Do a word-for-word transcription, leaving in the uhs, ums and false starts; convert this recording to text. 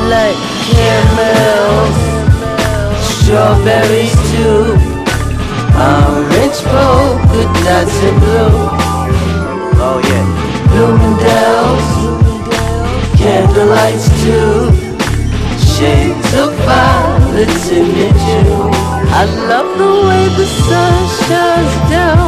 like caramels, strawberries too, orange polka dots and blue. Oh yeah. Bloomingdale's, candlelights too, shades of violets in your June. I love the way the sun shines down